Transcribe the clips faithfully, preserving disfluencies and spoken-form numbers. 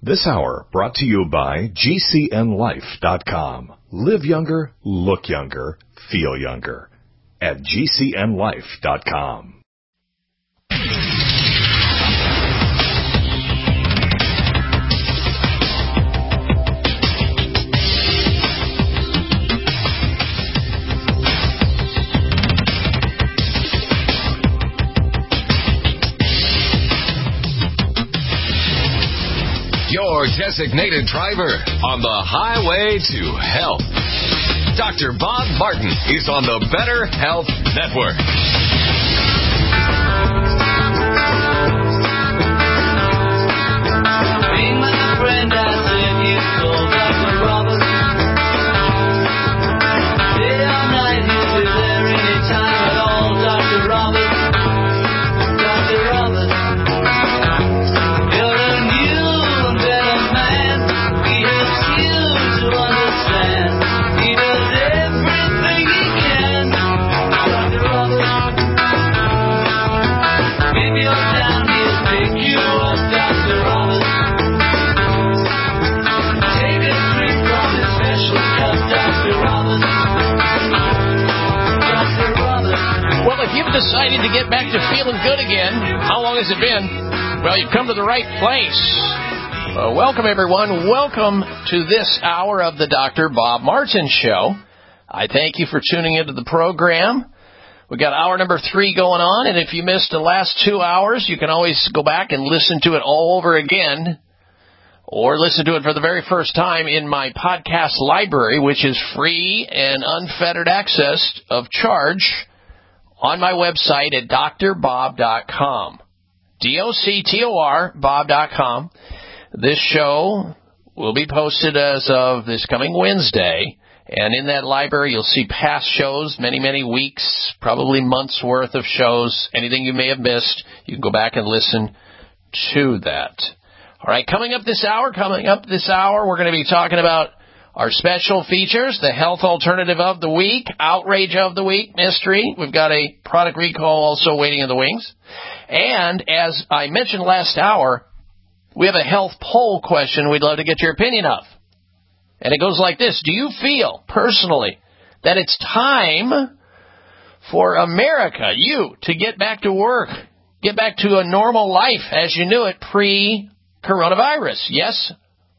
This hour brought to you by G C N life dot com. Live younger, look younger, feel younger at G C N life dot com. Your designated driver on the highway to health. Doctor Bob Martin is on the Better Health Network. Be my friend, I said you told Doctor Roberts. Day or night, he'll be there anytime at all, Doctor Roberts. Doctor Roberts. You're a new and better man. He helps you to understand. He does everything he can, Doctor Roberts. If you're down, he'll pick you up, Doctor Roberts. Take a drink from his special cup, Doctor Roberts. Doctor Roberts. Well, if you've decided to get back to feeling good again, how long has it been? Well, you've come to the right place. Uh, welcome, everyone. Welcome to this hour of the Doctor Bob Martin Show. I thank you for tuning into the program. We got hour number three going on, and if you missed the last two hours, you can always go back and listen to it all over again, or listen to it for the very first time in my podcast library, which is free and unfettered access of charge on my website at dr bob dot com. D O C T O R, bob dot com. This show will be posted as of this coming Wednesday, and in that library you'll see past shows, many, many weeks, probably months' worth of shows. Anything you may have missed, you can go back and listen to that. All right, coming up this hour, coming up this hour, we're going to be talking about our special features, the health alternative of the week, outrage of the week, mystery. We've got a product recall also waiting in the wings. And as I mentioned last hour, we have a health poll question we'd love to get your opinion of. And it goes like this. Do you feel, personally, that it's time for America, you, to get back to work, get back to a normal life as you knew it pre-coronavirus? Yes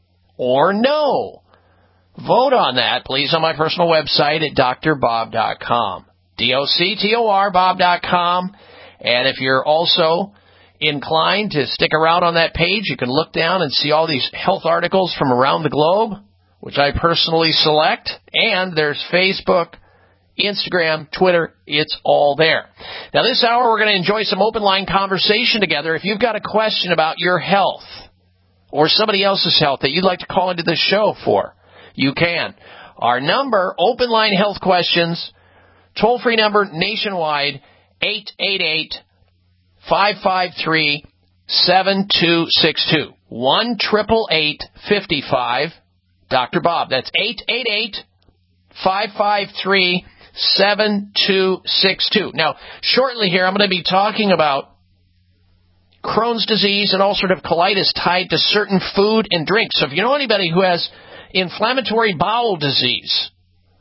or no? Vote on that, please, on my personal website at dr bob dot com. D O C T O R, bob dot com. And if you're also inclined to stick around on that page, you can look down and see all these health articles from around the globe, which I personally select. And there's Facebook, Instagram, Twitter. It's all there. Now, this hour, we're going to enjoy some open line conversation together. If you've got a question about your health or somebody else's health that you'd like to call into the show for, you can. Our number, open line health questions, toll-free number nationwide, eight eight eight, five five three, seven two six two. one eight eight eight, five five, Doctor Bob. That's eight eight eight, five five three, seven two six two. Now, shortly here, I'm going to be talking about Crohn's disease and ulcerative colitis tied to certain food and drinks. So if you know anybody who has inflammatory bowel disease,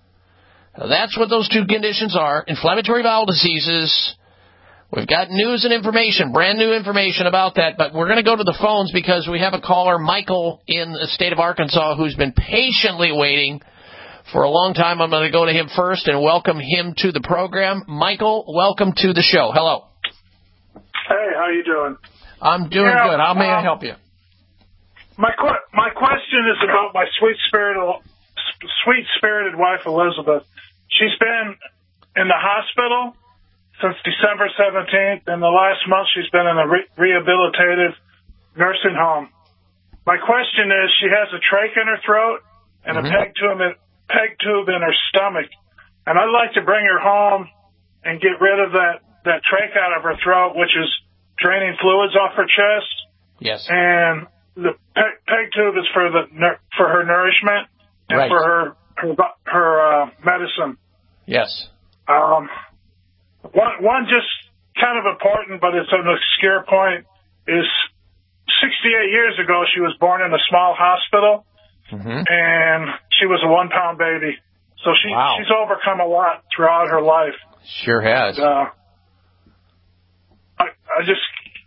that's what those two conditions are, inflammatory bowel diseases. We've got news and information, brand new information about that, but we're going to go to the phones because we have a caller, Michael, in the state of Arkansas, who's been patiently waiting for a long time. I'm going to go to him first and welcome him to the program. Michael, welcome to the show. Hello. Hey, how you doing? I'm doing yeah, good. How may um, I help you? My qu- my question is about my sweet spirited sweet spirited wife Elizabeth. She's been in the hospital since December seventeenth, and the last month she's been in a re- rehabilitative nursing home. My question is, she has a trach in her throat and mm-hmm. a peg tube in, peg tube in her stomach, and I'd like to bring her home and get rid of that that trach out of her throat, which is draining fluids off her chest. Yes. And the peg, peg tube is for the for her nourishment and right. for her her, her uh, medicine. Yes. Um, one one just kind of important, but it's an obscure point, is sixty-eight years ago, she was born in a small hospital, Mm-hmm. and she was a one-pound baby. So she Wow. she's overcome a lot throughout her life. Sure has. Uh, I, I just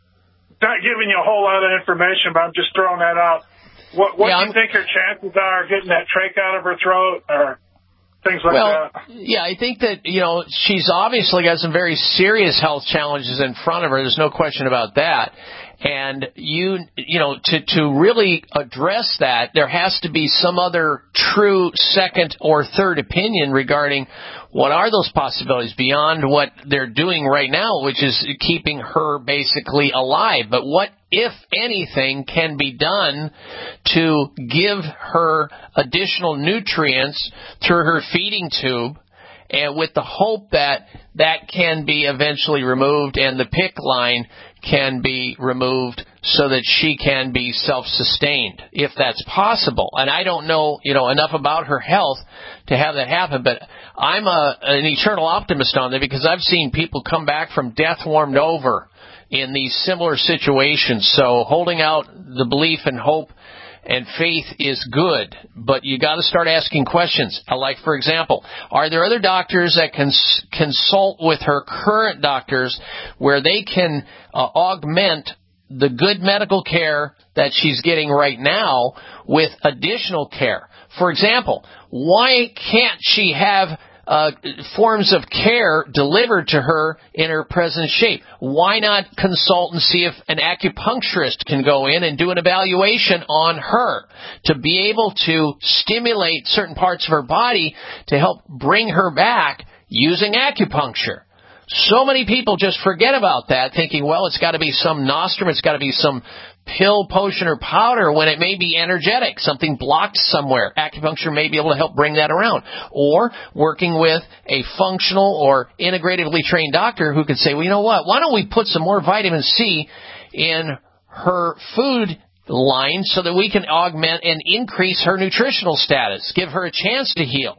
not giving you a whole lot of information, but I'm just throwing that out. What what Yeah, do you I'm- think her chances are of getting that trach out of her throat or things like Well, that? yeah, I think that, you know, she's obviously got some very serious health challenges in front of her. There's no question about that. And you, you know, to, to really address that, there has to be some other true second or third opinion regarding what are those possibilities beyond what they're doing right now, which is keeping her basically alive. But what, if anything, can be done to give her additional nutrients through her feeding tube, and with the hope that that can be eventually removed and the P I C C line can be removed so that she can be self-sustained, if that's possible. And I don't know, you know, enough about her health to have that happen, but I'm a, an eternal optimist on that because I've seen people come back from death warmed over in these similar situations. So holding out the belief and hope and faith is good, but you got to start asking questions. Like, for example, are there other doctors that can s- consult with her current doctors where they can uh, augment the good medical care that she's getting right now with additional care? For example, why can't she have Uh, forms of care delivered to her in her present shape? Why not consult and see if an acupuncturist can go in and do an evaluation on her to be able to stimulate certain parts of her body to help bring her back using acupuncture? So many people just forget about that, thinking, well, it's got to be some nostrum, it's got to be some pill, potion, or powder, when it may be energetic, something blocked somewhere. Acupuncture may be able to help bring that around. Or working with a functional or integratively trained doctor who could say, well, you know what, why don't we put some more vitamin C in her food line so that we can augment and increase her nutritional status, give her a chance to heal?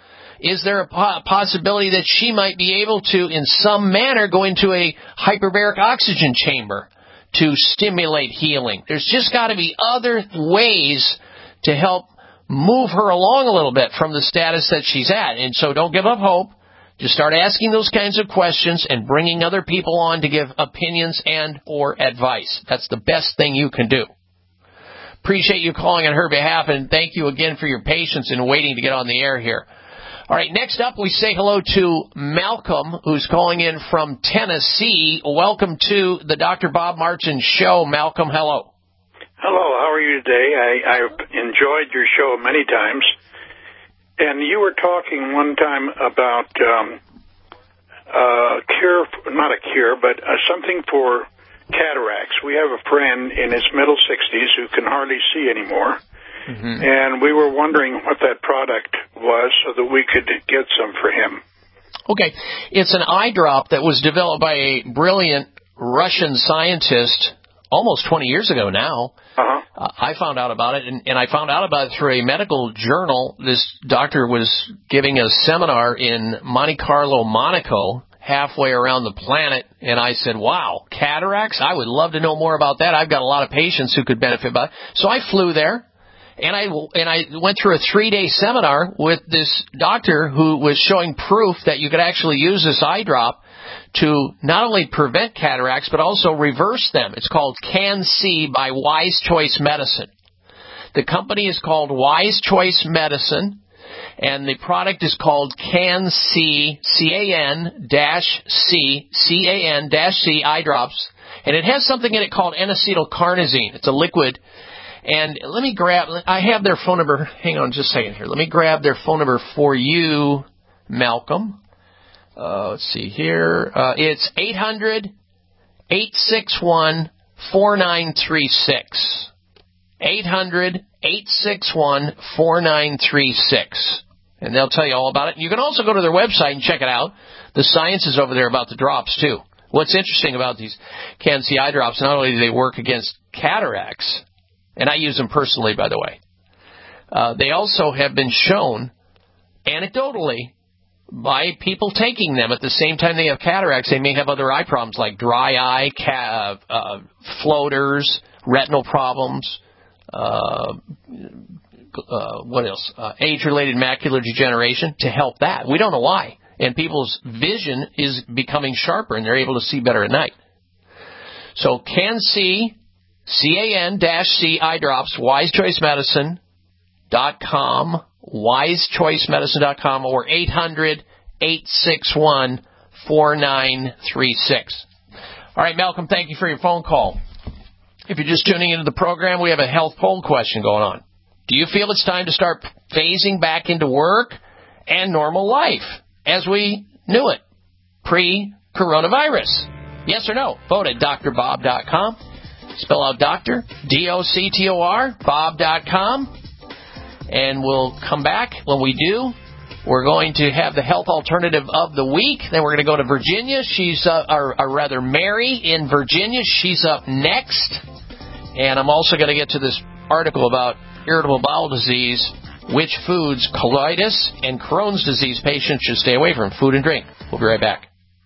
Is there a po- possibility that she might be able to, in some manner, go into a hyperbaric oxygen chamber to stimulate healing? There's just got to be other ways to help move her along a little bit from the status that she's at. And so don't give up hope. Just start asking those kinds of questions and bringing other people on to give opinions and or advice. That's the best thing you can do. Appreciate you calling on her behalf, and thank you again for your patience in waiting to get on the air here. All right, next up, we say hello to Malcolm, who's calling in from Tennessee. Welcome to the Doctor Bob Martin Show. Malcolm, hello. Hello, how are you today? I, I've enjoyed your show many times. And you were talking one time about um, a cure, not a cure, but uh, something for cataracts. We have a friend in his middle sixties who can hardly see anymore. Mm-hmm. And we were wondering what that product was so that we could get some for him. Okay. It's an eye drop that was developed by a brilliant Russian scientist almost twenty years ago now. Uh-huh. Uh, I found out about it, and, and I found out about it through a medical journal. This doctor was giving a seminar in Monte Carlo, Monaco, halfway around the planet, and I said, wow, cataracts? I would love to know more about that. I've got a lot of patients who could benefit by it. So I flew there. And I, and I went through a three-day seminar with this doctor who was showing proof that you could actually use this eye drop to not only prevent cataracts, but also reverse them. It's called Can-C by Wise Choice Medicine. The company is called Wise Choice Medicine, and the product is called Can-C, C A N dash C, C A N dash C eye drops. And it has something in it called N-acetylcarnosine. It's a liquid. And let me grab, I have their phone number. Hang on just a second here. Let me grab their phone number for you, Malcolm. Uh, let's see here. Uh, it's eight hundred, eight six one, four nine three six. eight hundred, eight six one, four nine three six. And they'll tell you all about it. You can also go to their website and check it out. The science is over there about the drops, too. What's interesting about these Can-C eye drops, not only do they work against cataracts, and I use them personally, by the way. Uh, they also have been shown, anecdotally, by people taking them at the same time they have cataracts. They may have other eye problems like dry eye, ca- uh, floaters, retinal problems, uh, uh, what else? Uh, age-related macular degeneration to help that. We don't know why. And people's vision is becoming sharper, and they're able to see better at night. So Can-C, C A N C eye drops, wise choice medicine dot com, wise choice medicine dot com, or eight hundred, eight six one, four nine three six. All right, Malcolm, thank you for your phone call. If you're just tuning into the program, we have a health poll question going on. Do you feel it's time to start phasing back into work and normal life as we knew it pre-coronavirus? Yes or no? Vote at D R bob dot com. Spell out doctor, D O C T O R, bob dot com. And we'll come back. When we do, we're going to have the health alternative of the week. Then we're going to go to Virginia. She's, uh, or, or rather, Mary in Virginia. She's up next. And I'm also going to get to this article about irritable bowel disease, which foods colitis and Crohn's disease patients should stay away from, food and drink. We'll be right back.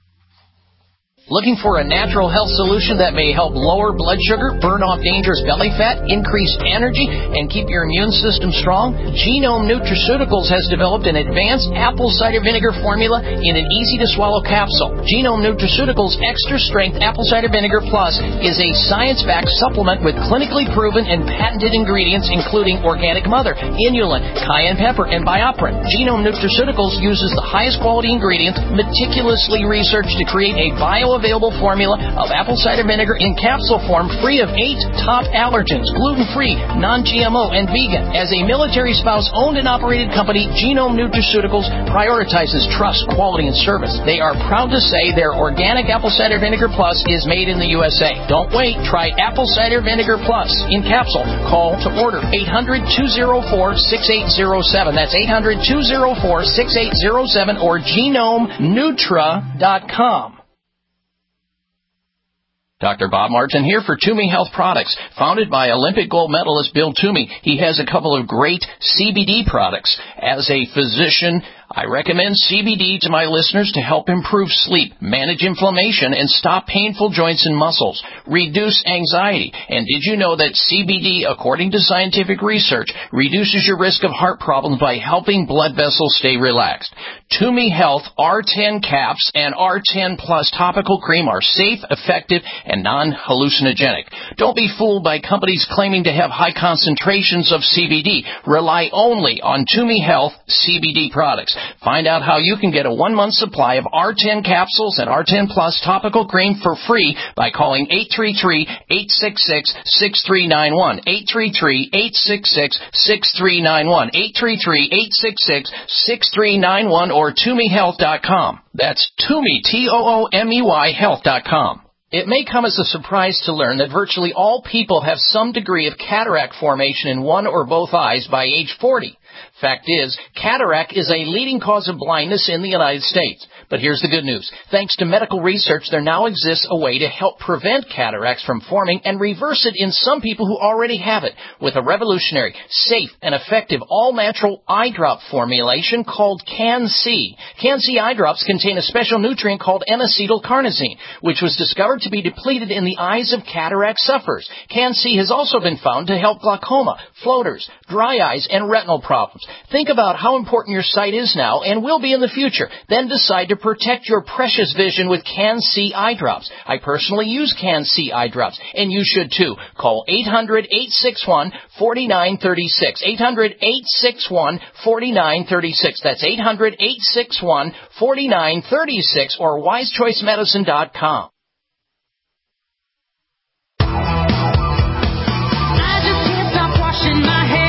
Looking for a natural health solution that may help lower blood sugar, burn off dangerous belly fat, increase energy, and keep your immune system strong? Genome Nutraceuticals has developed an advanced apple cider vinegar formula in an easy-to-swallow capsule. Genome Nutraceuticals Extra Strength Apple Cider Vinegar Plus is a science-backed supplement with clinically proven and patented ingredients including organic mother, inulin, cayenne pepper, and BioPerin. Genome Nutraceuticals uses the highest quality ingredients meticulously researched to create a bio available formula of apple cider vinegar in capsule form, free of eight top allergens, gluten-free, non-G M O, and vegan. As a military spouse-owned and operated company, Genome Nutraceuticals prioritizes trust, quality, and service. They are proud to say their organic apple cider vinegar plus is made in the U S A. Don't wait. Try apple cider vinegar plus in capsule. Call to order eight hundred, two oh four, six eight oh seven. That's eight hundred, two oh four, six eight oh seven or genome nutra dot com. Doctor Bob Martin here for Toomey Health Products. Founded by Olympic gold medalist Bill Toomey, he has a couple of great C B D products. As a physician, I recommend C B D to my listeners to help improve sleep, manage inflammation, and stop painful joints and muscles, reduce anxiety. And did you know that C B D, according to scientific research, reduces your risk of heart problems by helping blood vessels stay relaxed? Toomey Health R ten caps and R ten plus topical cream are safe, effective, and non-hallucinogenic. Don't be fooled by companies claiming to have high concentrations of C B D. Rely only on Toomey Health C B D products. Find out how you can get a one-month supply of R ten capsules and R ten plus topical cream for free by calling eight three three, eight six six, six three nine one, eight three three, eight six six, six three nine one, eight three three, eight six six, six three nine one, or Toomey Health dot com. That's Toomey, T O O M E Y, health dot com. It may come as a surprise to learn that virtually all people have some degree of cataract formation in one or both eyes by age forty. Fact is, cataract is a leading cause of blindness in the United States. But here's the good news. Thanks to medical research, there now exists a way to help prevent cataracts from forming and reverse it in some people who already have it with a revolutionary, safe, and effective all-natural eye drop formulation called Can-C. Can-C eye drops contain a special nutrient called N-acetylcarnosine, which was discovered to be depleted in the eyes of cataract sufferers. Can-C has also been found to help glaucoma, floaters, dry eyes, and retinal problems. Think about how important your sight is now and will be in the future. Then decide to protect your precious vision with Can-C eye drops. I personally use Can-C eye drops, and you should too. Call eight hundred, eight six one, four nine three six. eight hundred, eight six one, four nine three six. That's eight hundred, eight six one, four nine three six or wise choice medicine dot com. I just can't stop washing my hands.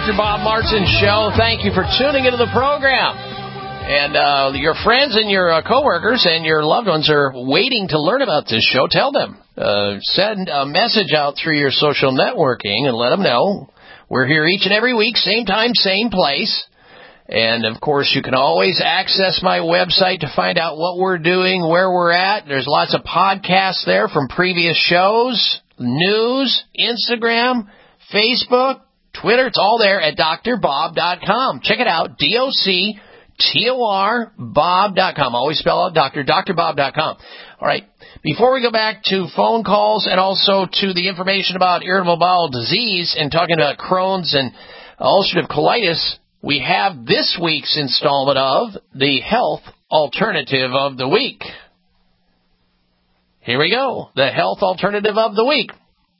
Doctor Bob Martin Show. Thank you for tuning into the program. And uh, your friends and your uh, coworkers and your loved ones are waiting to learn about this show. Tell them. Uh, send a message out through your social networking and let them know. We're here each and every week, same time, same place. And, of course, you can always access my website to find out what we're doing, where we're at. There's lots of podcasts there from previous shows, news, Instagram, Facebook, Twitter. It's all there at D R bob dot com. Check it out, D O C T O R Bob dot com. Always spell out doctor, D R bob dot com. All right. Before we go back to phone calls and also to the information about irritable bowel disease and talking about Crohn's and ulcerative colitis, we have this week's installment of the Health Alternative of the Week. Here we go. The Health Alternative of the Week.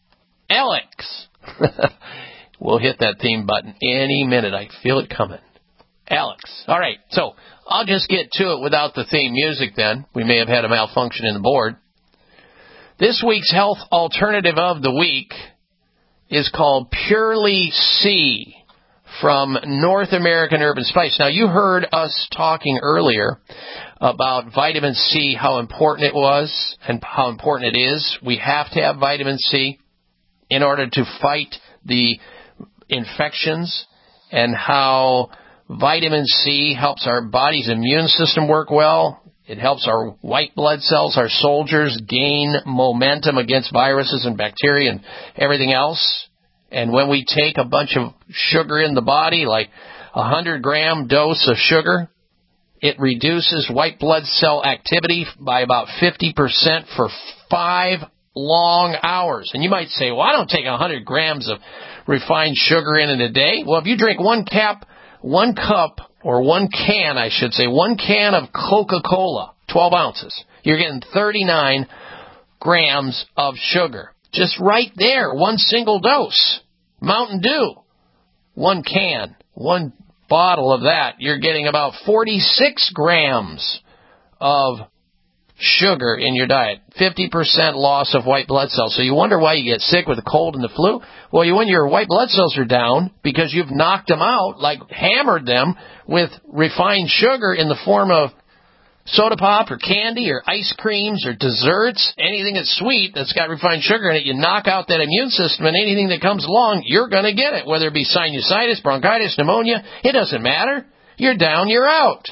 Alex. We'll hit that theme button any minute. I feel it coming. Alex. All right. So I'll just get to it without the theme music then. We may have had a malfunction in the board. This week's Health Alternative of the Week is called Purely C from North American Herb and Spice. Now, you heard us talking earlier about vitamin C, how important it was and how important it is. We have to have vitamin C in order to fight the infections, and how vitamin C helps our body's immune system work well. It helps our white blood cells, our soldiers, gain momentum against viruses and bacteria and everything else. And when we take a bunch of sugar in the body, like a one hundred gram dose of sugar, it reduces white blood cell activity by about fifty percent for five long hours. And you might say, well, I don't take one hundred grams of refined sugar in in a day. Well, if you drink one cap, one cup, or one can, I should say, one can of Coca-Cola, twelve ounces, you're getting thirty-nine grams of sugar. Just right there, one single dose. Mountain Dew, one can, one bottle of that, you're getting about forty-six grams of sugar in your diet. fifty percent loss of white blood cells. So you wonder why you get sick with a cold and the flu? Well, you when your white blood cells are down because you've knocked them out, like hammered them with refined sugar in the form of soda pop or candy or ice creams or desserts, anything that's sweet that's got refined sugar in it. You knock out that immune system, and anything that comes along, you're going to get it, whether it be sinusitis, bronchitis, pneumonia. It doesn't matter. You're down, you're out.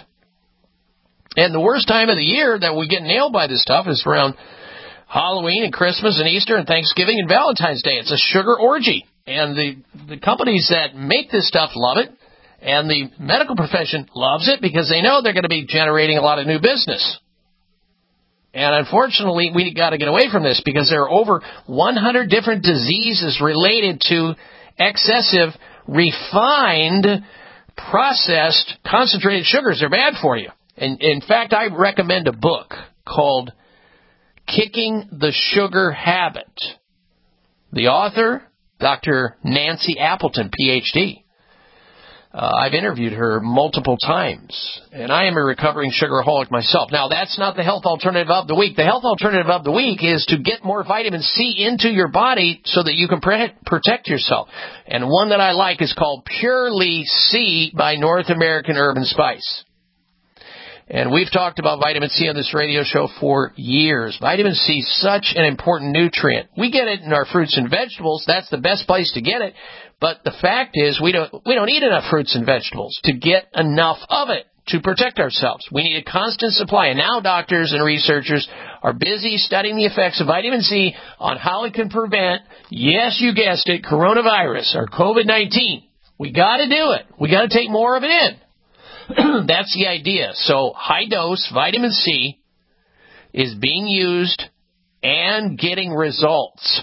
And the worst time of the year that we get nailed by this stuff is around Halloween and Christmas and Easter and Thanksgiving and Valentine's Day. It's a sugar orgy. And the, the companies that make this stuff love it. And the medical profession loves it because they know they're going to be generating a lot of new business. And unfortunately, we got to get away from this because there are over one hundred different diseases related to excessive, refined, processed, concentrated sugars. They're bad for you. And in fact, I recommend a book called Kicking the Sugar Habit. The author, Doctor Nancy Appleton, P H D. Uh, I've interviewed her multiple times, and I am a recovering sugaraholic myself. Now, that's not the health alternative of the week. The health alternative of the week is to get more vitamin C into your body so that you can pre- protect yourself. And one that I like is called Purely C by North American Herb and Spice. And we've talked about vitamin C on this radio show for years. Vitamin C is such an important nutrient. We get it in our fruits and vegetables. That's the best place to get it. But the fact is we don't we don't eat enough fruits and vegetables to get enough of it to protect ourselves. We need a constant supply. And now doctors and researchers are busy studying the effects of vitamin C on how it can prevent, yes, you guessed it, coronavirus or COVID nineteen. We got to do it. We got to take more of it in. That's the idea. So high-dose vitamin C is being used and getting results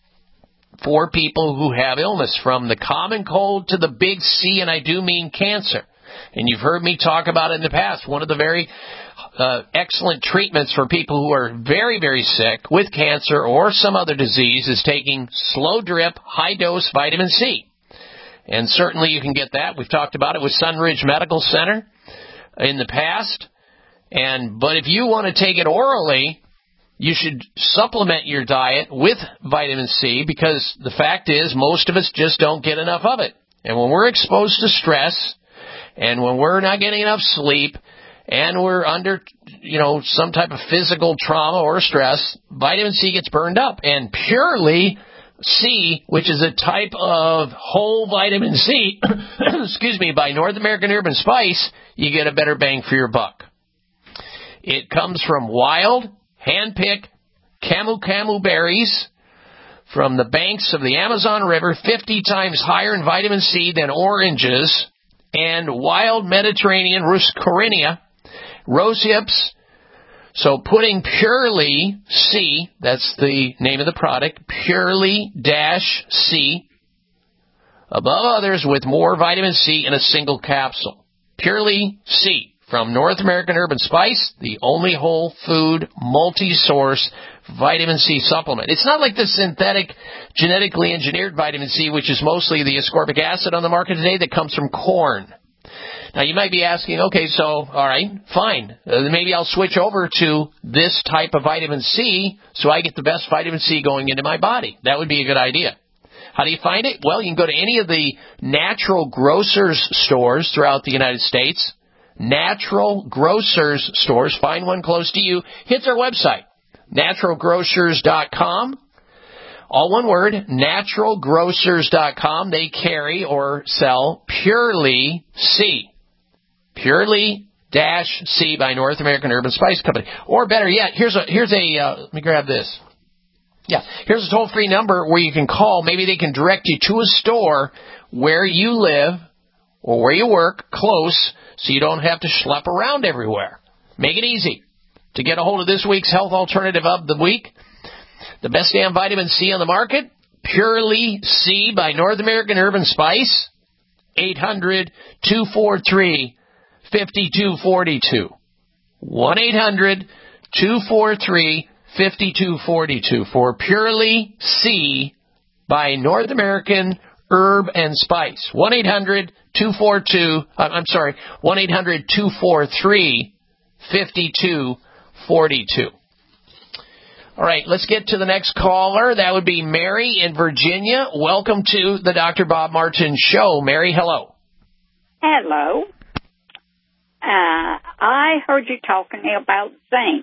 for people who have illness, from the common cold to the big C, and I do mean cancer. And you've heard me talk about it in the past. One of the very uh, excellent treatments for people who are very, very sick with cancer or some other disease is taking slow drip, high-dose vitamin C. And certainly you can get that. We've talked about it with Sunridge Medical Center in the past. And but if you want to take it orally, you should supplement your diet with vitamin C, because the fact is most of us just don't get enough of it. And when we're exposed to stress, and when we're not getting enough sleep, and we're under, you know, some type of physical trauma or stress, vitamin C gets burned up. And Purely C, which is a type of whole vitamin C, excuse me, by North American Herb and Spice, you get a better bang for your buck. It comes from wild, hand-picked camu camu berries from the banks of the Amazon River, fifty times higher in vitamin C than oranges, and wild Mediterranean Ruscorinia, rose hips. So putting Purely C, that's the name of the product, Purely dash C, above others with more vitamin C in a single capsule. Purely C from North American Herb and Spice, the only whole food multi-source vitamin C supplement. It's not like the synthetic, genetically engineered vitamin C, which is mostly the ascorbic acid on the market today that comes from corn. Now, you might be asking, okay, so, all right, fine. Uh, maybe I'll switch over to this type of vitamin C so I get the best vitamin C going into my body. That would be a good idea. How do you find it? Well, you can go to any of the natural grocers stores throughout the United States. Natural grocers stores. Find one close to you. Hit their website, natural grocers dot com. All one word, natural grocers dot com. They carry or sell Purely C. Purely dash C by North American Herb and Spice Company. Or better yet, here's a, here's a, uh, let me grab this. Yeah, here's a toll-free number where you can call. Maybe they can direct you to a store where you live or where you work, close, so you don't have to schlep around everywhere. Make it easy. To get a hold of this week's health alternative of the week, the best damn vitamin C on the market, Purely C by North American Herb and Spice, eight hundred, two four three, five two four two. one eight hundred, two four three, five two four two for Purely C by North American Herb and Spice. one eight hundred, two four two, I'm sorry, one eight hundred, two four three, five two four two. All right, let's get to the next caller. That would be Mary in Virginia. Welcome to the Doctor Bob Martin Show. Mary, hello. Hello. Uh, I heard you talking about zinc.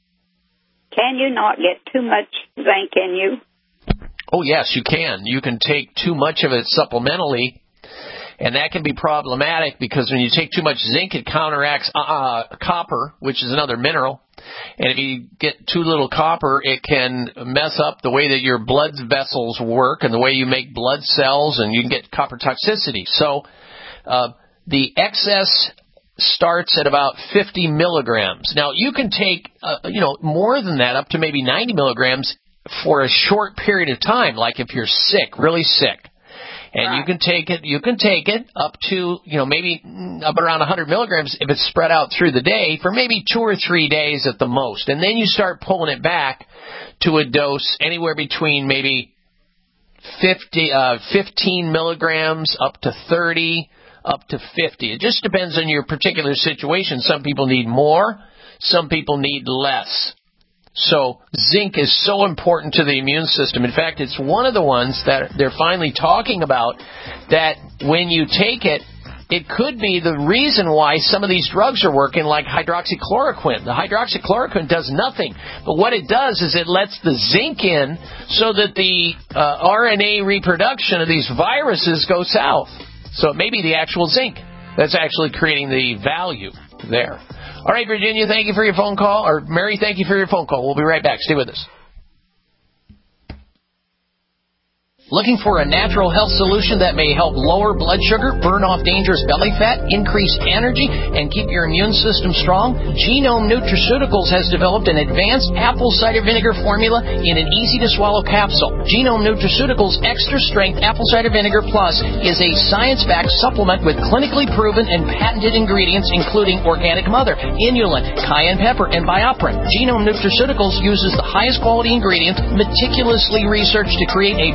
Can you not get too much zinc in you? Oh, yes, you can. You can take too much of it supplementally, and that can be problematic because when you take too much zinc, it counteracts uh, copper, which is another mineral. And if you get too little copper, it can mess up the way that your blood vessels work and the way you make blood cells, and you can get copper toxicity. So uh, the excess starts at about fifty milligrams. Now, you can take, uh, you know, more than that, up to maybe ninety milligrams for a short period of time, like if you're sick, really sick. And right. you can take it, you can take it up to, you know, maybe up around one hundred milligrams if it's spread out through the day for maybe two or three days at the most. And then you start pulling it back to a dose anywhere between maybe fifty, uh, fifteen milligrams up to thirty, up to fifty. It just depends on your particular situation. Some people need more, some people need less. So zinc is so important to the immune system. In fact, it's one of the ones that they're finally talking about that when you take it, it could be the reason why some of these drugs are working, like hydroxychloroquine. The hydroxychloroquine does nothing, but what it does is it lets the zinc in so that the uh, R N A reproduction of these viruses go south. So it may be the actual zinc that's actually creating the value there. All right, Virginia, thank you for your phone call. Or Mary, thank you for your phone call. We'll be right back. Stay with us. Looking for a natural health solution that may help lower blood sugar, burn off dangerous belly fat, increase energy, and keep your immune system strong? Genome Nutraceuticals has developed an advanced apple cider vinegar formula in an easy-to-swallow capsule. Genome Nutraceuticals Extra Strength Apple Cider Vinegar Plus is a science-backed supplement with clinically proven and patented ingredients including organic mother, inulin, cayenne pepper, and BioPerine. Genome Nutraceuticals uses the highest quality ingredients meticulously researched to create a bio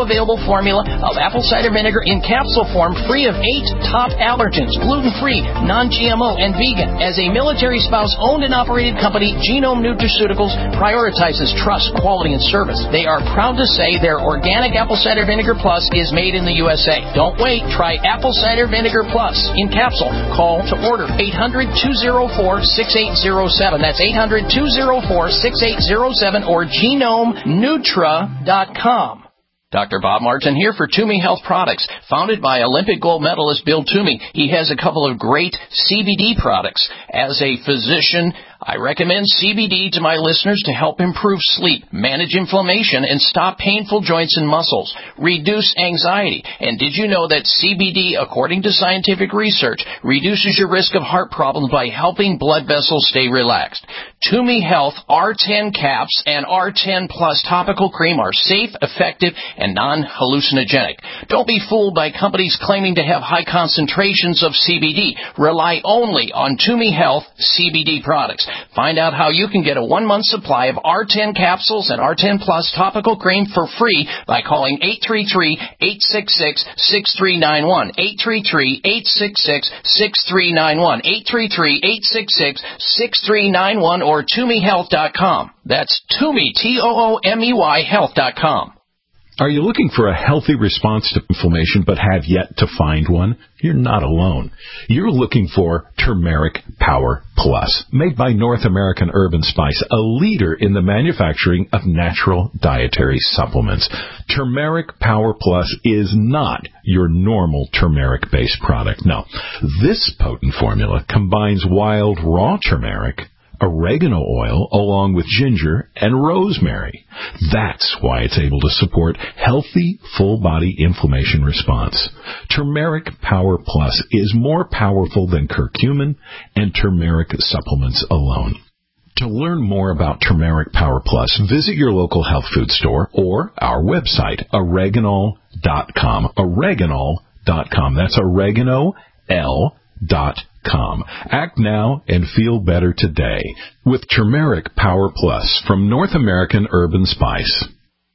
bioavailable formula of apple cider vinegar in capsule form, free of eight top allergens, gluten-free, non-G M O, and vegan. As a military spouse-owned and operated company, Genome Nutraceuticals prioritizes trust, quality, and service. They are proud to say their organic apple cider vinegar plus is made in the U S A. Don't wait. Try apple cider vinegar plus in capsule. Call to order eight hundred, two oh four, six eight oh seven. That's eight hundred, two oh four, six eight oh seven or genome nutra dot com. Doctor Bob Martin here for Toomey Health Products. Founded by Olympic gold medalist Bill Toomey, he has a couple of great C B D products. As a physician, I recommend C B D to my listeners to help improve sleep, manage inflammation, and stop painful joints and muscles, reduce anxiety. And did you know that C B D, according to scientific research, reduces your risk of heart problems by helping blood vessels stay relaxed? Toomey Health R ten caps and R ten Plus topical cream are safe, effective, and non-hallucinogenic. Don't be fooled by companies claiming to have high concentrations of C B D. Rely only on Toomey Health C B D products. Find out how you can get a one-month supply of R ten capsules and R ten Plus topical cream for free by calling eight three three, eight six six, six three nine one, eight three three, eight six six, six three nine one, eight three three, eight six six, six three nine one, or Toomey Health dot com. That's Toomey, T O O M E Y, health dot com. Are you looking for a healthy response to inflammation but have yet to find one? You're not alone. You're looking for Turmeric Power Plus, made by North American Herb and Spice, a leader in the manufacturing of natural dietary supplements. Turmeric Power Plus is not your normal turmeric-based product. No, this potent formula combines wild raw turmeric, oregano oil, along with ginger and rosemary. That's why it's able to support healthy, full-body inflammation response. Turmeric Power Plus is more powerful than curcumin and turmeric supplements alone. To learn more about Turmeric Power Plus, visit your local health food store or our website, oreganol dot com. oreganol dot com. That's oregano, L, dot com. Act now and feel better today with Turmeric Power Plus from North American Herb and Spice.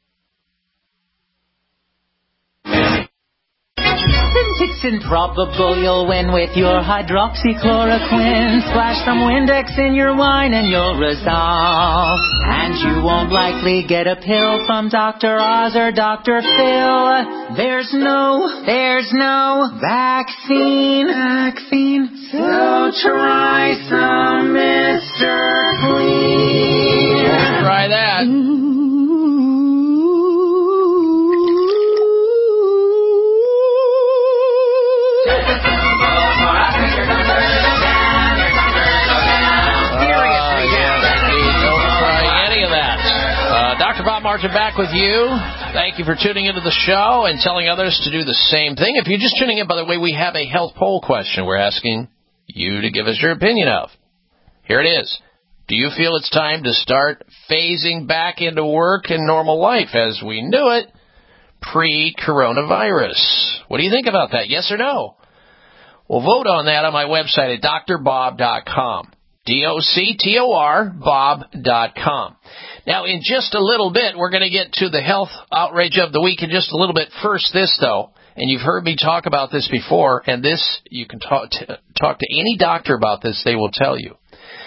It's improbable you'll win with your hydroxychloroquine. Splash some Windex in your wine and you'll resolve. And you won't likely get a pill from Doctor Oz or Doctor Phil. There's no, there's no vaccine. Vaccine. So try some Mister Clean. Try that. Doctor Bob Martin back with you. Thank you for tuning into the show and telling others to do the same thing. If you're just tuning in, by the way, we have a health poll question we're asking you to give us your opinion of. Here it is. Do you feel it's time to start phasing back into work and normal life as we knew it pre-coronavirus? What do you think about that? Yes or no? Well, vote on that on my website at D R bob dot com. D O C T O R, bob dot com. Now, in just a little bit, we're going to get to the health outrage of the week in just a little bit. First, this, though, and you've heard me talk about this before, and this, you can talk to, talk to any doctor about this, they will tell you,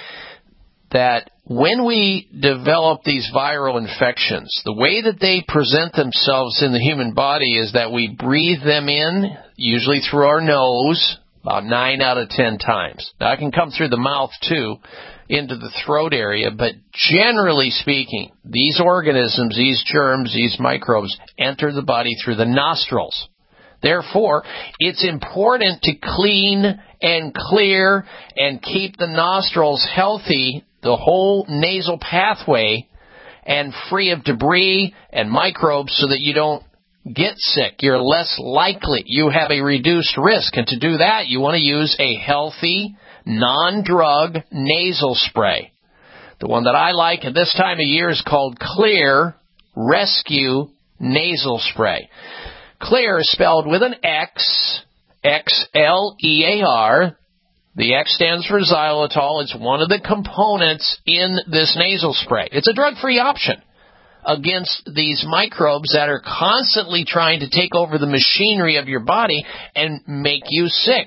that when we develop these viral infections, the way that they present themselves in the human body is that we breathe them in, usually through our nose, about nine out of ten times. Now, it can come through the mouth, too, into the throat area, but generally speaking, these organisms, these germs, these microbes enter the body through the nostrils. Therefore, it's important to clean and clear and keep the nostrils healthy, the whole nasal pathway, and free of debris and microbes so that you don't get sick. You're less likely. You have a reduced risk. And to do that, you want to use a healthy, non-drug nasal spray. The one that I like at this time of year is called Xlear Rescue Nasal Spray. Xlear is spelled with an X, X L E A R. The X stands for xylitol. It's one of the components in this nasal spray. It's a drug-free option. against these microbes that are constantly trying to take over the machinery of your body and make you sick.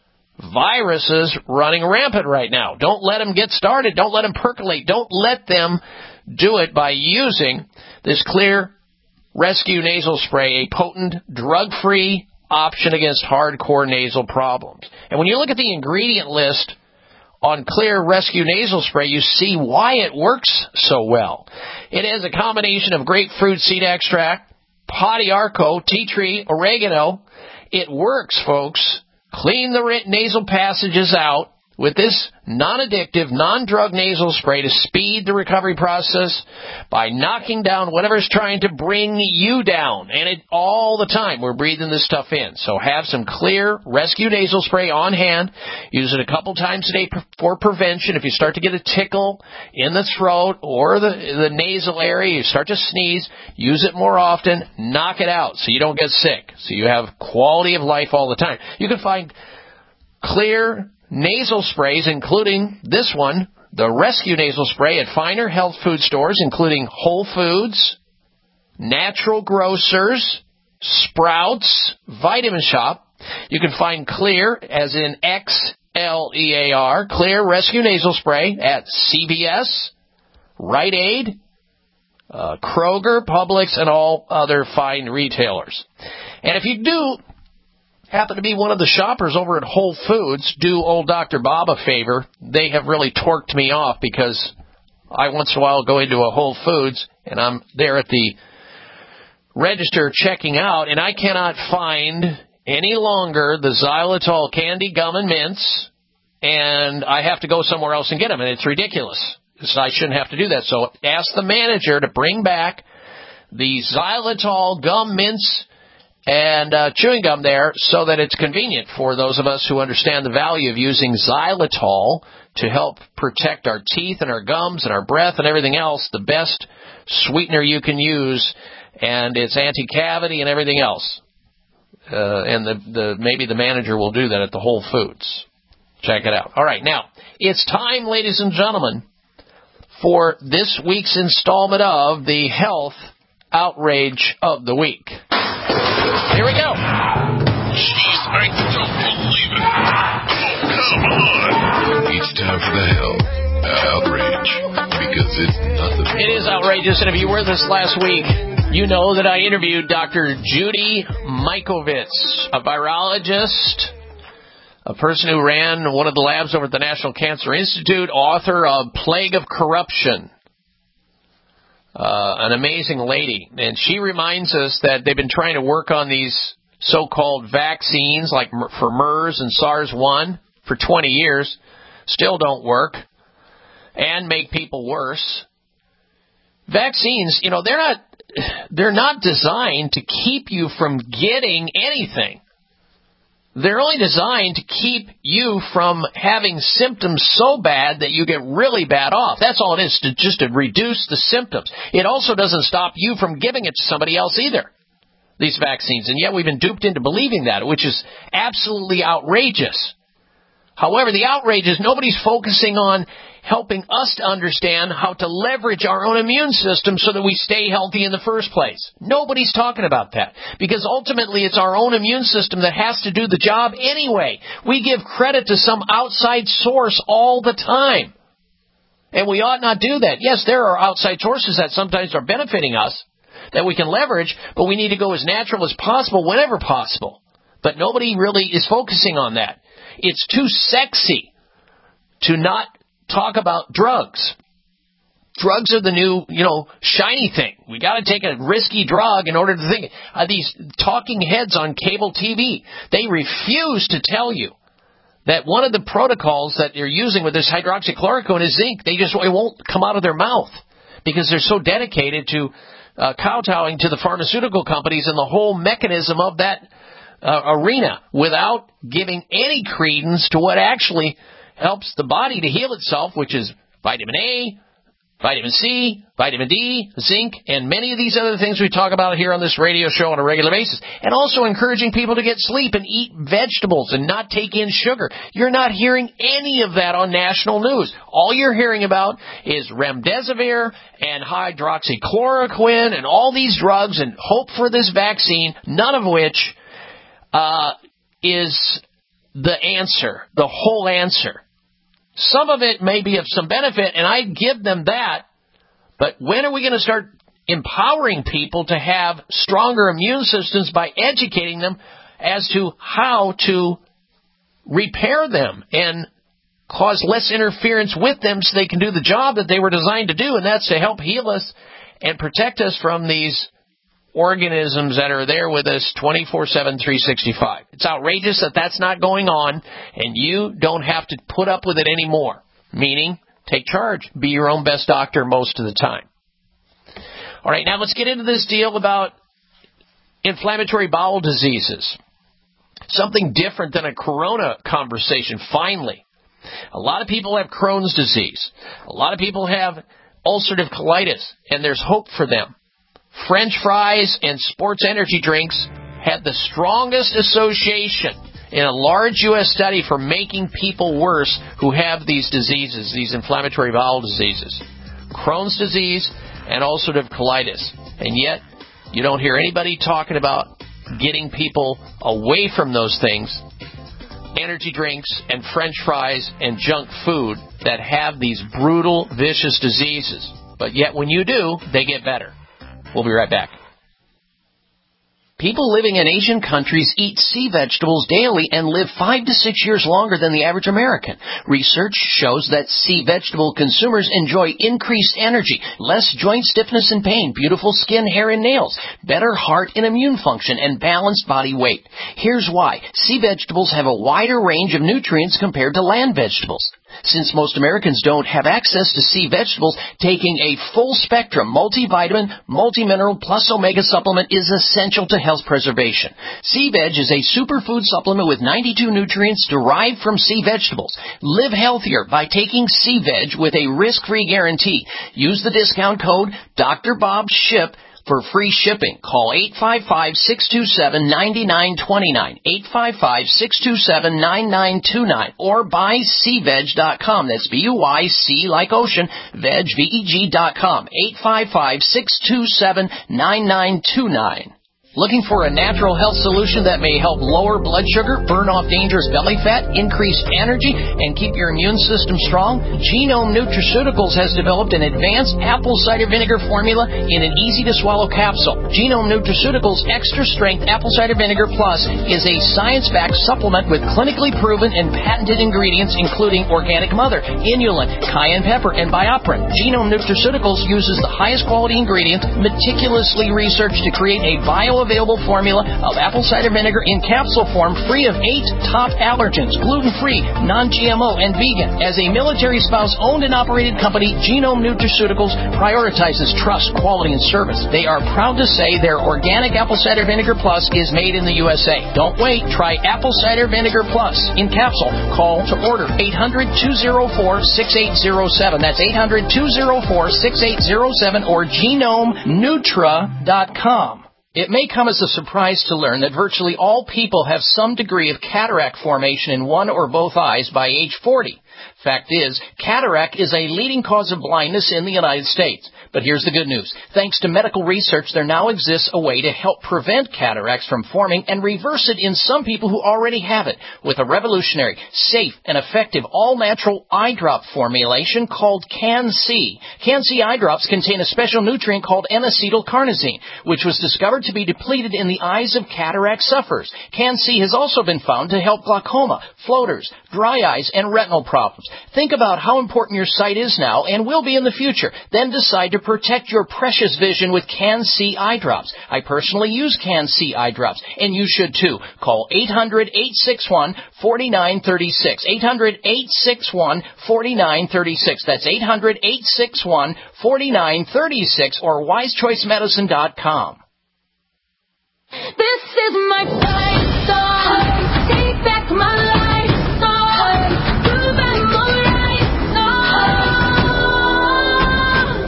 Viruses running rampant right now. Don't let them get started. Don't let them percolate. Don't let them do it by using this Clear Rescue Nasal Spray, a potent, drug-free option against hardcore nasal problems. And when you look at the ingredient list on Clear Rescue Nasal Spray, you see why it works so well. It has a combination of grapefruit seed extract, Podiarco, tea tree, oregano. It works, folks. Clean the nasal passages out with this non-addictive, non-drug nasal spray to speed the recovery process by knocking down whatever's trying to bring you down. And it all the time, we're breathing this stuff in. So have some Clear Rescue Nasal Spray on hand. Use it a couple times a day for prevention. If you start to get a tickle in the throat or the, the nasal area, you start to sneeze, use it more often. Knock it out so you don't get sick. So you have quality of life all the time. You can find Clear nasal sprays, including this one, the Rescue Nasal Spray, at finer health food stores, including Whole Foods, Natural Grocers, Sprouts, Vitamin Shop. You can find Clear, as in X L E A R, Clear Rescue Nasal Spray at C V S, Rite Aid, uh, Kroger, Publix, and all other fine retailers. And if you do happen to be one of the shoppers over at Whole Foods, do old Doctor Bob a favor. They have really torqued me off because I once in a while go into a Whole Foods and I'm there at the register checking out, and I cannot find any longer the xylitol candy gum and mints, and I have to go somewhere else and get them, and it's ridiculous. So I shouldn't have to do that. So ask the manager to bring back the xylitol gum mints and uh, chewing gum there so that it's convenient for those of us who understand the value of using xylitol to help protect our teeth and our gums and our breath and everything else, the best sweetener you can use, and it's anti-cavity and everything else. Uh, and the, the maybe the manager will do that at the Whole Foods. Check it out. All right, now, it's time, ladies and gentlemen, for this week's installment of the Health Outrage of the Week. Here we go. Jeez, I don't believe it. Oh, come on. It's time for the Health Outrage, because it's nothing. It is outrageous, and if you were this last week, you know that I interviewed Doctor Judy Mikovits, a virologist, a person who ran one of the labs over at the National Cancer Institute, author of Plague of Corruption. Uh, an amazing lady. And she reminds us that they've been trying to work on these so-called vaccines, like for MERS and SARS one, for twenty years. Still don't work and make people worse. Vaccines, you know, they're not, they're not designed to keep you from getting anything. They're only designed to keep you from having symptoms so bad that you get really bad off. That's all it is, to just to reduce the symptoms. It also doesn't stop you from giving it to somebody else either, these vaccines. And yet we've been duped into believing that, which is absolutely outrageous. However, the outrage is nobody's focusing on helping us to understand how to leverage our own immune system so that we stay healthy in the first place. Nobody's talking about that, because ultimately it's our own immune system that has to do the job anyway. We give credit to some outside source all the time, and we ought not do that. Yes, there are outside sources that sometimes are benefiting us that we can leverage, but we need to go as natural as possible whenever possible. But nobody really is focusing on that. It's too sexy to not talk about drugs. Drugs are the new, you know, shiny thing. We got to take a risky drug in order to think. Uh, these talking heads on cable T V, they refuse to tell you that one of the protocols that you're using with this hydroxychloroquine is zinc. They just, it won't come out of their mouth because they're so dedicated to uh, kowtowing to the pharmaceutical companies and the whole mechanism of that uh, arena without giving any credence to what actually helps the body to heal itself, which is vitamin A, Vitamin C, vitamin D, zinc, and many of these other things we talk about here on this radio show on a regular basis. And also encouraging people to get sleep and eat vegetables and not take in sugar. You're not hearing any of that on national news. All you're hearing about is remdesivir and hydroxychloroquine and all these drugs and hope for this vaccine, none of which uh, is the answer, the whole answer. Some of it may be of some benefit, and I give them that, but when are we going to start empowering people to have stronger immune systems by educating them as to how to repair them and cause less interference with them so they can do the job that they were designed to do, and that's to help heal us and protect us from these organisms that are there with us twenty-four seven, three sixty-five. It's outrageous that that's not going on, and you don't have to put up with it anymore. Meaning, take charge. Be your own best doctor most of the time. All right, now let's get into this deal about inflammatory bowel diseases. Something different than a corona conversation, finally. A lot of people have Crohn's disease. A lot of people have ulcerative colitis, and there's hope for them. French fries and sports energy drinks had the strongest association in a large U S study for making people worse who have these diseases, these inflammatory bowel diseases. Crohn's disease and ulcerative colitis. And yet, you don't hear anybody talking about getting people away from those things, energy drinks and French fries and junk food that have these brutal, vicious diseases. But yet, when you do, they get better. We'll be right back. People living in Asian countries eat sea vegetables daily and live five to six years longer than the average American. Research shows that sea vegetable consumers enjoy increased energy, less joint stiffness and pain, beautiful skin, hair, and nails, better heart and immune function, and balanced body weight. Here's why. Sea vegetables have a wider range of nutrients compared to land vegetables. Since most Americans don't have access to sea vegetables, taking a full-spectrum multivitamin, multimineral, plus omega supplement is essential to health preservation. Sea Veg is a superfood supplement with ninety-two nutrients derived from sea vegetables. Live healthier by taking Sea Veg with a risk-free guarantee. Use the discount code Doctor Bob Ship for free shipping. Call eight five five, six two seven, nine nine two nine, eight five five, six two seven, nine nine two nine, or buy sea veg dot com. That's B U Y C like ocean, veg, V E G dot com, eight five five, six two seven, nine nine two nine. Looking for a natural health solution that may help lower blood sugar, burn off dangerous belly fat, increase energy, and keep your immune system strong? Genome Nutraceuticals has developed an advanced apple cider vinegar formula in an easy-to-swallow capsule. Genome Nutraceuticals Extra Strength Apple Cider Vinegar Plus is a science-backed supplement with clinically proven and patented ingredients including organic mother, inulin, cayenne pepper, and bioperin. Genome Nutraceuticals uses the highest quality ingredients meticulously researched to create a bio available formula of apple cider vinegar in capsule form, free of eight top allergens, gluten-free, non-G M O, and vegan. As a military spouse-owned and operated company, Genome Nutraceuticals prioritizes trust, quality, and service. They are proud to say their organic apple cider vinegar plus is made in the U S A. Don't wait. Try apple cider vinegar plus in capsule. Call to order eight hundred, two oh four, six eight oh seven. That's eight hundred, two oh four, six eight oh seven or genome nutra dot com. It may come as a surprise to learn that virtually all people have some degree of cataract formation in one or both eyes by age forty. Fact is, cataract is a leading cause of blindness in the United States. But here's the good news. Thanks to medical research, there now exists a way to help prevent cataracts from forming and reverse it in some people who already have it with a revolutionary, safe, and effective all-natural eye drop formulation called Can-C. Can-C eye drops contain a special nutrient called N-acetylcarnosine, which was discovered to be depleted in the eyes of cataract sufferers. Can-C has also been found to help glaucoma, floaters, dry eyes, and retinal problems. Think about how important your sight is now and will be in the future. Then decide to protect your precious vision with Can-C eye drops. I personally use Can-C eye drops, and you should too. Call eight hundred, eight six one, four nine three six. eight hundred, eight six one, four nine three six. That's eight hundred, eight six one, four nine three six or wise choice medicine dot com. This is my fight song. Take back my life song. Do back my life song.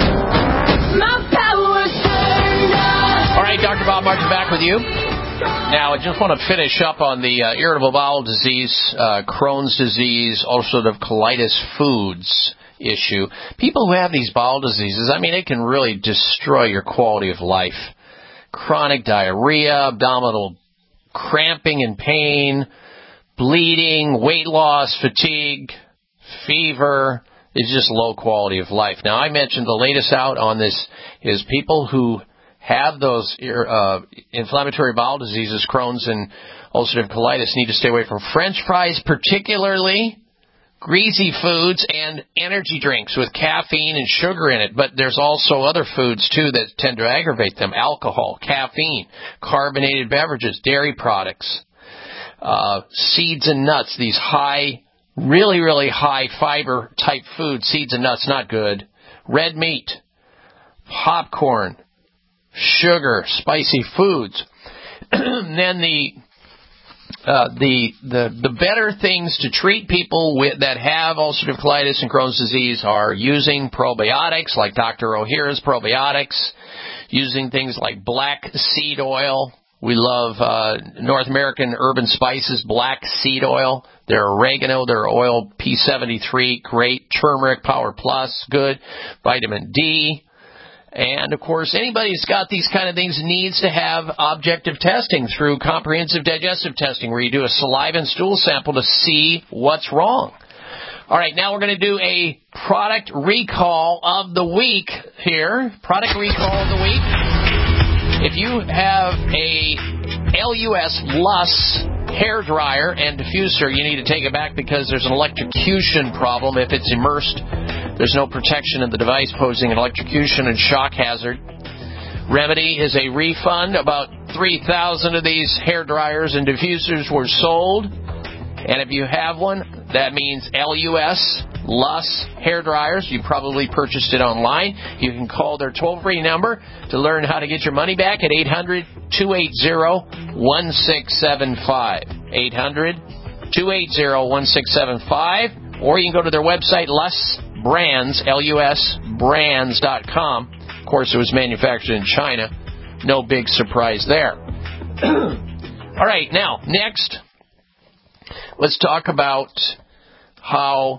you. Now, I just want to finish up on the uh, irritable bowel disease, uh, Crohn's disease, ulcerative colitis foods issue. People who have these bowel diseases, I mean, it can really destroy your quality of life. Chronic diarrhea, abdominal cramping and pain, bleeding, weight loss, fatigue, fever. It's just low quality of life. Now, I mentioned the latest out on this is people who have those uh, inflammatory bowel diseases, Crohn's and ulcerative colitis, need to stay away from French fries, particularly greasy foods and energy drinks with caffeine and sugar in it. But there's also other foods, too, that tend to aggravate them. Alcohol, caffeine, carbonated beverages, dairy products, uh, seeds and nuts, these high, really, really high fiber type foods, seeds and nuts, not good. Red meat, popcorn, sugar, spicy foods. And then the uh, the the the better things to treat people with that have ulcerative colitis and Crohn's disease are using probiotics, like Doctor O'Hara's probiotics, using things like black seed oil. We love uh, North American Urban Spices black seed oil. Their oregano, their oil P seventy-three, great. Turmeric Power Plus, good. Vitamin D. And, of course, anybody who's got these kind of things needs to have objective testing through comprehensive digestive testing, where you do a saliva and stool sample to see what's wrong. All right, now we're going to do a product recall of the week here. Product recall of the week. If you have a L U S Luss hair dryer and diffuser, you need to take it back because there's an electrocution problem if it's immersed. There's no protection in the device, posing an electrocution and shock hazard. Remedy is a refund. About three thousand of these hair dryers and diffusers were sold. And if you have one, that means L U S, Luss hair dryers. You probably purchased it online. You can call their toll-free number to learn how to get your money back at eight hundred, two eight zero, one six seven five. eight hundred, two eight zero, one six seven five. Or you can go to their website, Luss Brands, L U S brands dot com. Of course, it was manufactured in China. No big surprise there. All right, now, next, let's talk about how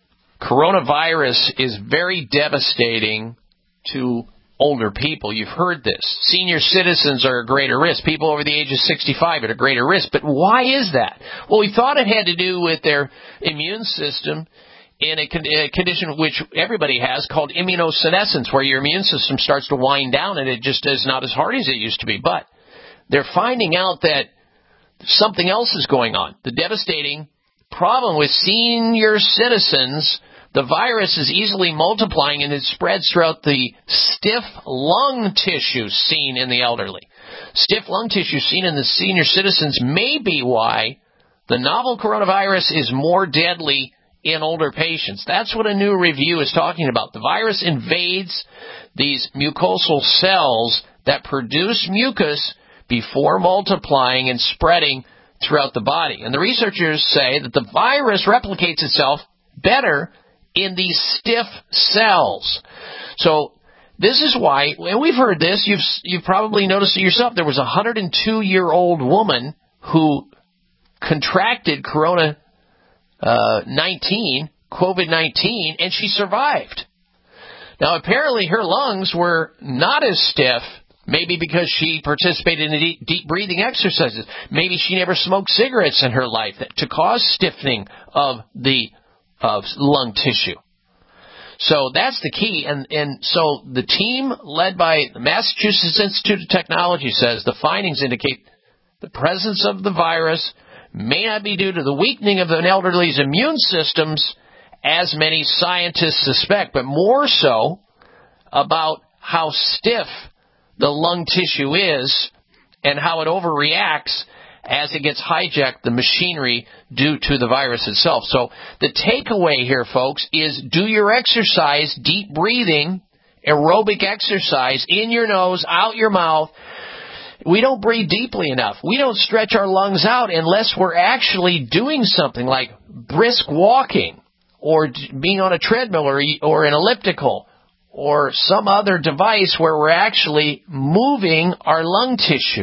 coronavirus is very devastating to older people. You've heard this. Senior citizens are at greater risk. People over the age of sixty-five are at a greater risk. But why is that? Well, we thought it had to do with their immune system in a, con- a condition which everybody has called immunosenescence, where your immune system starts to wind down and it just is not as hard as it used to be. But they're finding out that something else is going on. The devastating problem with senior citizens, the virus is easily multiplying and it spreads throughout the stiff lung tissue seen in the elderly. Stiff lung tissue seen in the senior citizens may be why the novel coronavirus is more deadly in older patients. That's what a new review is talking about. The virus invades these mucosal cells that produce mucus before multiplying and spreading throughout the body. And the researchers say that the virus replicates itself better in these stiff cells. So this is why, and we've heard this, you've you've probably noticed it yourself, there was a one hundred two year old woman who contracted corona uh, nineteen, COVID nineteen, and she survived. Now, apparently her lungs were not as stiff, maybe because she participated in deep, deep breathing exercises. Maybe she never smoked cigarettes in her life to cause stiffening of the of lung tissue. So that's the key. And, and so the team led by the Massachusetts Institute of Technology says the findings indicate the presence of the virus may not be due to the weakening of an elderly's immune systems, as many scientists suspect, but more so about how stiff the lung tissue is and how it overreacts as it gets hijacked, the machinery, due to the virus itself. So the takeaway here, folks, is do your exercise, deep breathing, aerobic exercise, in your nose, out your mouth. We don't breathe deeply enough. We don't stretch our lungs out unless we're actually doing something like brisk walking or being on a treadmill or, or an elliptical or some other device where we're actually moving our lung tissue.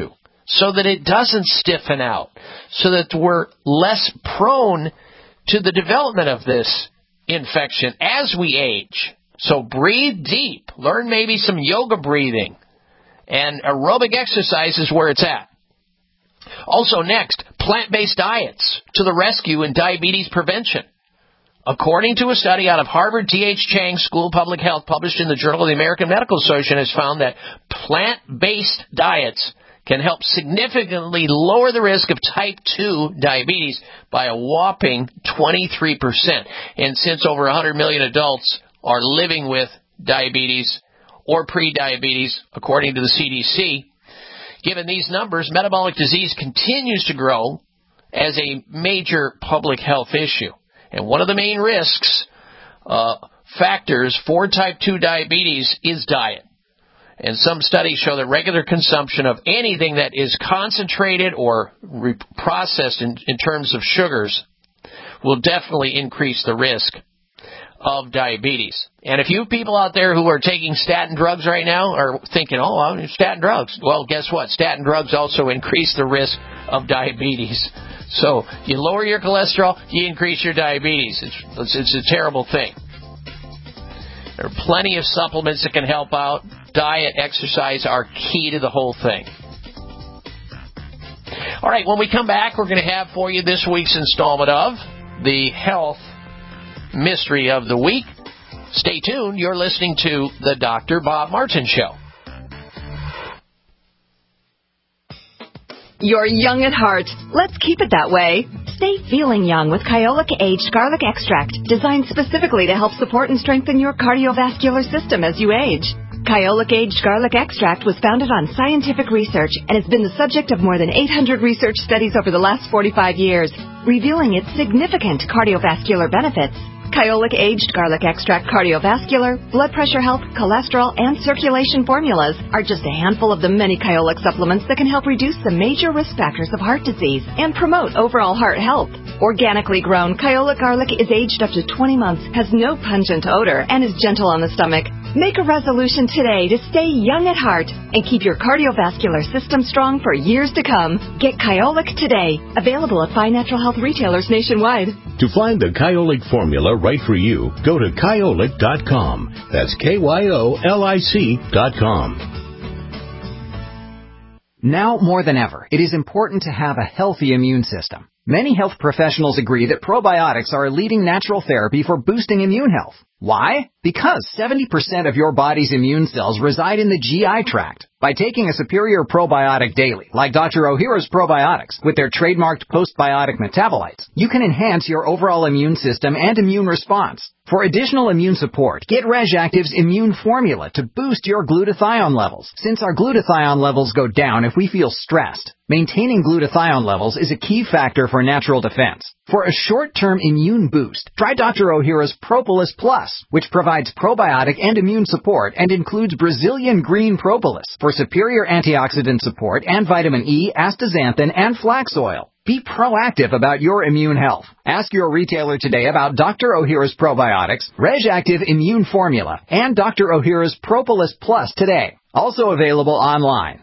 so that it doesn't stiffen out, so that we're less prone to the development of this infection as we age. So breathe deep. Learn maybe some yoga breathing. And aerobic exercise is where it's at. Also next, plant-based diets to the rescue in diabetes prevention. According to a study out of Harvard, T H Chang School of Public Health published in the Journal of the American Medical Association has found that plant-based diets can help significantly lower the risk of type two diabetes by a whopping twenty-three percent. And since over one hundred million adults are living with diabetes or pre-diabetes, according to the C D C, given these numbers, metabolic disease continues to grow as a major public health issue. And one of the main risks uh, factors for type two diabetes is diet. And some studies show that regular consumption of anything that is concentrated or re- processed in, in terms of sugars will definitely increase the risk of diabetes. And if you people out there who are taking statin drugs right now are thinking, oh, well, statin drugs. Well, guess what? Statin drugs also increase the risk of diabetes. So you lower your cholesterol, you increase your diabetes. It's, it's, it's a terrible thing. There are plenty of supplements that can help out. Diet, exercise are key to the whole thing. All right, when we come back, we're going to have for you this week's installment of the Health Mystery of the Week. Stay tuned. You're listening to the Doctor Bob Martin Show. You're young at heart. Let's keep it that way. Stay feeling young with Kyolic Aged Garlic Extract, designed specifically to help support and strengthen your cardiovascular system as you age. Kyolic Aged Garlic Extract was founded on scientific research and has been the subject of more than eight hundred research studies over the last forty-five years, revealing its significant cardiovascular benefits. Kyolic Aged Garlic Extract cardiovascular, blood pressure health, cholesterol, and circulation formulas are just a handful of the many Kyolic supplements that can help reduce the major risk factors of heart disease and promote overall heart health. Organically grown, Kyolic garlic is aged up to twenty months, has no pungent odor, and is gentle on the stomach. Make a resolution today to stay young at heart and keep your cardiovascular system strong for years to come. Get Kyolic today. Available at fine natural health retailers nationwide. To find the Kyolic formula right for you, go to Kyolic dot com. That's K Y O L I C dot com. Now more than ever, it is important to have a healthy immune system. Many health professionals agree that probiotics are a leading natural therapy for boosting immune health. Why? Because seventy percent of your body's immune cells reside in the G I tract. By taking a superior probiotic daily, like Doctor Ohhira's probiotics, with their trademarked postbiotic metabolites, you can enhance your overall immune system and immune response. For additional immune support, get RegActive's Immune Formula to boost your glutathione levels, since our glutathione levels go down if we feel stressed. Maintaining glutathione levels is a key factor for natural defense. For a short-term immune boost, try Doctor Ohhira's Propolis Plus, which provides probiotic and immune support and includes Brazilian green propolis for superior antioxidant support and vitamin E, astaxanthin, and flax oil. Be proactive about your immune health. Ask your retailer today about Doctor Ohhira's probiotics, RegActive Immune Formula, and Doctor Ohhira's Propolis Plus today. Also available online.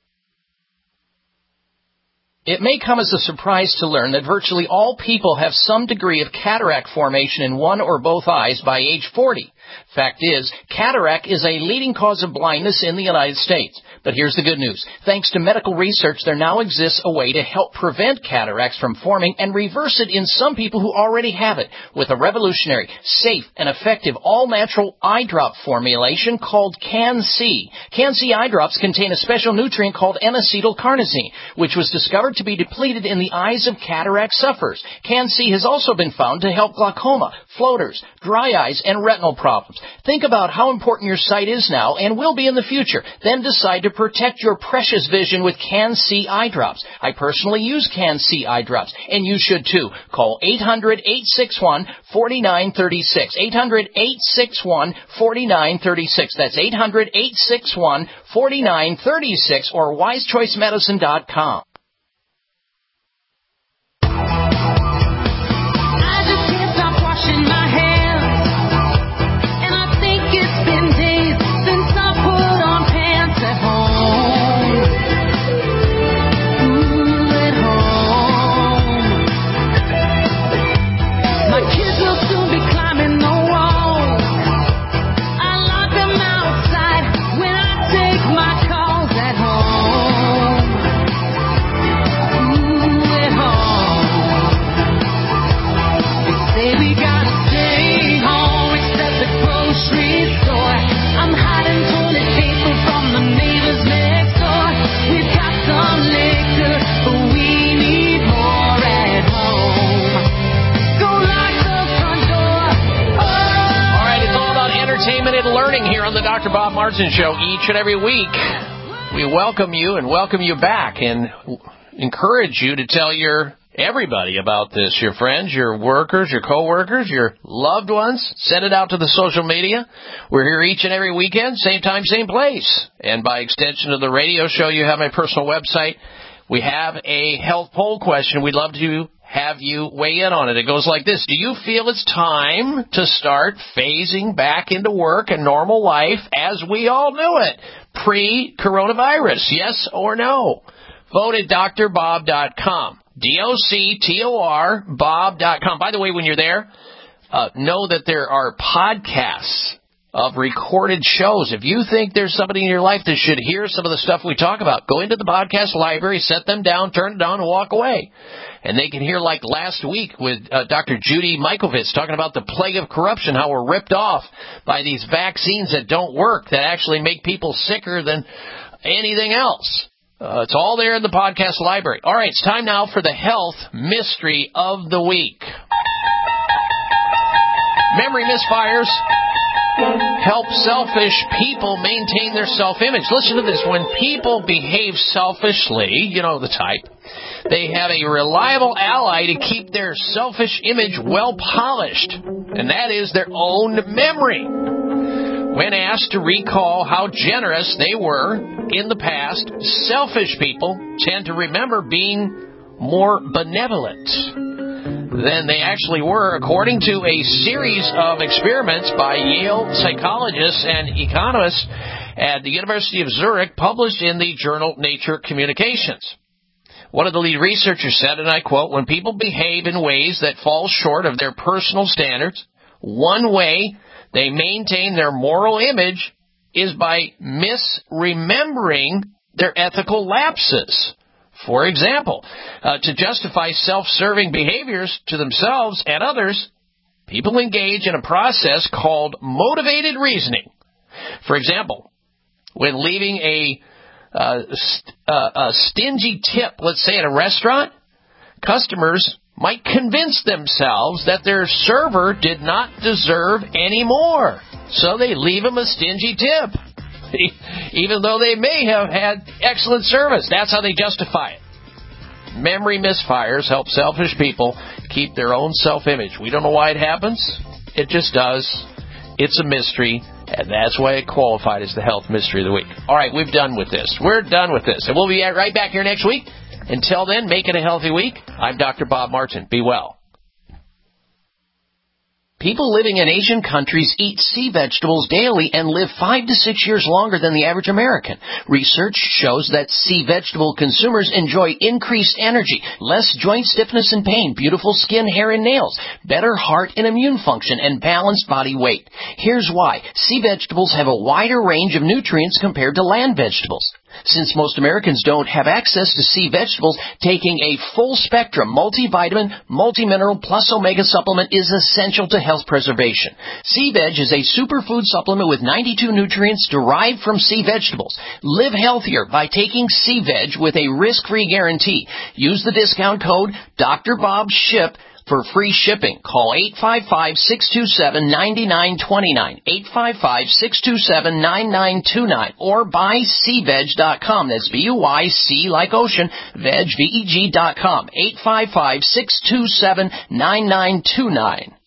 It may come as a surprise to learn that virtually all people have some degree of cataract formation in one or both eyes by age forty. Fact is, cataract is a leading cause of blindness in the United States. But here's the good news. Thanks to medical research, there now exists a way to help prevent cataracts from forming and reverse it in some people who already have it with a revolutionary, safe, and effective all-natural eye drop formulation called Can-C. Can-C eye drops contain a special nutrient called N-acetylcarnosine, which was discovered to be depleted in the eyes of cataract sufferers. Can-C has also been found to help glaucoma, floaters, dry eyes, and retinal problems. Think about how important your sight is now and will be in the future. Then decide to protect your precious vision with Can-C eye drops. I personally use Can-C eye drops, and you should too. Call eight hundred, eight six one, four nine three six. eight hundred, eight six one, four nine three six. That's eight hundred, eight six one, four nine three six or wise choice medicine dot com. entertainment and learning here on the Doctor Bob Martin Show each and every week. We welcome you and welcome you back and encourage you to tell your everybody about this, your friends, your workers, your coworkers, your loved ones. Send it out to the social media. We're here each and every weekend, same time, same place. And by extension of the radio show, you have my personal website. We have a health poll question. We'd love to have you weigh in on it. It goes like this. Do you feel it's time to start phasing back into work and normal life as we all knew it, pre-coronavirus? Yes or no? Vote at D R bob dot com. D O C T O R, Bob dot com. By the way, when you're there, uh, know that there are podcasts of recorded shows. If you think there's somebody in your life that should hear some of the stuff we talk about, go into the podcast library, set them down, turn it on, and walk away. And they can hear, like last week with uh, Doctor Judy Mikovits talking about the plague of corruption, how we're ripped off by these vaccines that don't work, that actually make people sicker than anything else. Uh, it's all there in the podcast library. All right, it's time now for the health mystery of the week. Memory misfires help selfish people maintain their self-image. Listen to this. When people behave selfishly, you know the type, they have a reliable ally to keep their selfish image well polished, and that is their own memory. When asked to recall how generous they were in the past, selfish people tend to remember being more benevolent than they actually were, according to a series of experiments by Yale psychologists and economists at the University of Zurich, published in the journal Nature Communications. One of the lead researchers said, and I quote, "When people behave in ways that fall short of their personal standards, one way they maintain their moral image is by misremembering their ethical lapses. For example, uh, to justify self-serving behaviors to themselves and others, people engage in a process called motivated reasoning. For example, when leaving a, uh, st- uh, a stingy tip, let's say at a restaurant, customers might convince themselves that their server did not deserve any more, so they leave them a stingy tip, even though they may have had excellent service. That's how they justify it. Memory misfires help selfish people keep their own self-image. We don't know why it happens. It just does. It's a mystery, and that's why it qualified as the health mystery of the week. All right, we're done with this. We're done with this, and we'll be right back here next week. Until then, make it a healthy week. I'm Doctor Bob Martin. Be well. People living in Asian countries eat sea vegetables daily and live five to six years longer than the average American. Research shows that sea vegetable consumers enjoy increased energy, less joint stiffness and pain, beautiful skin, hair, and nails, better heart and immune function, and balanced body weight. Here's why. Sea vegetables have a wider range of nutrients compared to land vegetables. Since most Americans don't have access to sea vegetables, taking a full-spectrum multivitamin, multimineral, plus omega supplement is essential to health preservation. Sea Veg is a superfood supplement with ninety-two nutrients derived from sea vegetables. Live healthier by taking Sea Veg with a risk-free guarantee. Use the discount code Doctor Bob Ship for free shipping. Call eight five five, six two seven, nine nine two nine, eight five five, six two seven, nine nine two nine, or buy sea veg dot com. That's B U Y C like ocean, veg, V E G dot com, eight five five, six two seven, nine nine two nine.